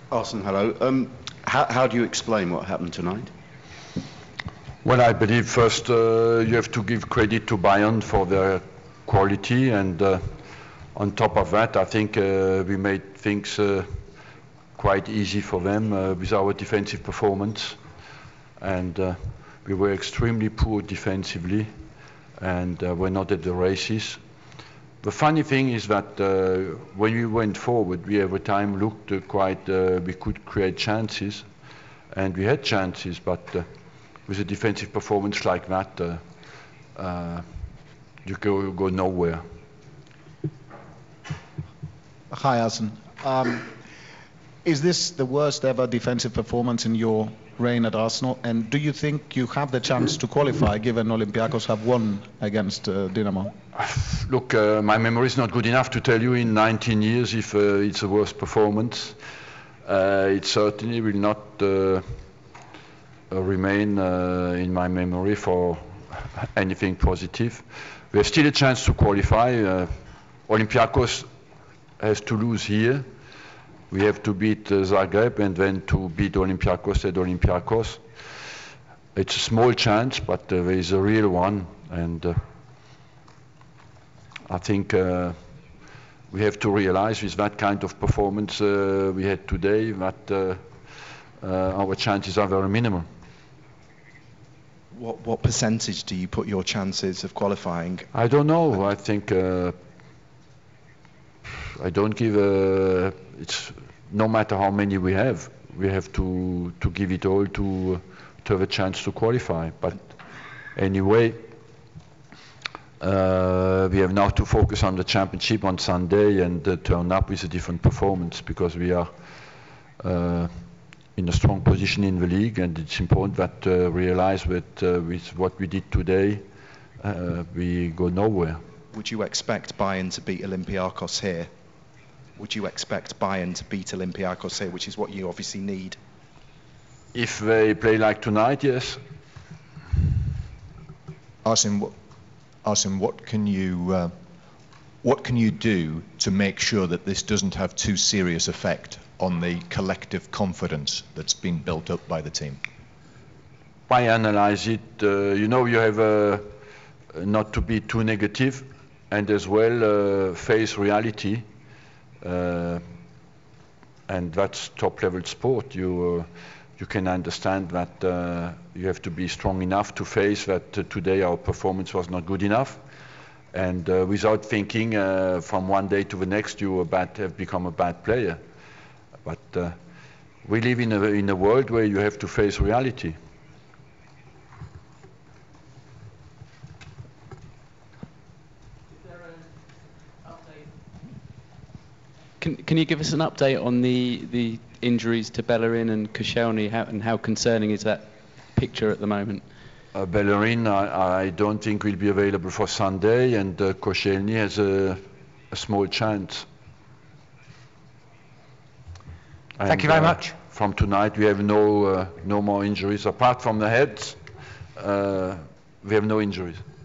Arsene, hello. How do you explain what happened tonight? Well, I believe first you have to give credit to Bayern for their quality, and on top of that, I think we made things quite easy for them with our defensive performance, and we were extremely poor defensively, and we're not at the races. The funny thing is that when we went forward, we every time looked we could create chances, and we had chances, but with a defensive performance like that, you go nowhere. Hi, Arsene. Is this the worst ever defensive performance in your reign at Arsenal? And do you think you have the chance to qualify, given Olympiacos have won against Dinamo? Look, my memory is not good enough to tell you in 19 years if it's a worst performance. It certainly will not remain in my memory for anything positive. We have still a chance to qualify. Olympiacos has to lose here. We have to beat Zagreb and then to beat Olympiacos at Olympiacos. It's a small chance, but there is a real one, and I think we have to realize with that kind of performance we had today that our chances are very minimal. What percentage do you put your chances of qualifying? I don't know. I think I don't give it's no matter how many we have to give it all to have a chance to qualify. But anyway, we have now to focus on the championship on Sunday and turn up with a different performance, because we are in a strong position in the league, and it's important that realize that with what we did today, we go nowhere. Would you expect Bayern to beat Olympiacos here? Would you expect Bayern to beat Olympiacos here, which is what you obviously need? If they play like tonight, yes. Arsene, what can you do to make sure that this doesn't have too serious effect on the collective confidence that's been built up by the team? I analyze it. You have not to be too negative, and as well face reality. And that's top-level sport. You can understand that you have to be strong enough to face that today our performance was not good enough, and without thinking from one day to the next you have become a bad player. But we live in a world where you have to face reality. Can you give us an update on the injuries to Bellerin and Koscielny, and how concerning is that picture at the moment? Bellerin, I don't think will be available for Sunday, and Koscielny has a small chance. Thank you very much. From tonight we have no more injuries. Apart from the heads, we have no injuries.